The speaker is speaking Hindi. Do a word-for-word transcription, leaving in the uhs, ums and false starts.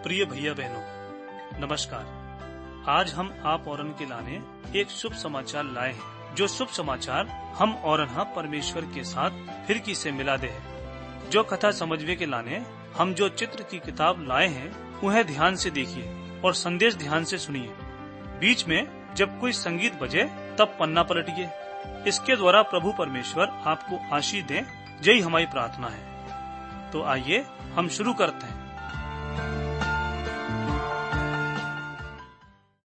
प्रिय भैया बहनों, नमस्कार। आज हम आप और के लाने एक शुभ समाचार लाए हैं, जो शुभ समाचार हम और परमेश्वर के साथ फिर की से मिला दे है। जो कथा समझवे के लाने हम जो चित्र की किताब लाए हैं, उन्हें ध्यान से देखिए और संदेश ध्यान से सुनिए। बीच में जब कोई संगीत बजे तब पन्ना पलटिए। इसके द्वारा प्रभु परमेश्वर आपको आशीष दे, यही हमारी प्रार्थना है। तो आइए हम शुरू करते हैं।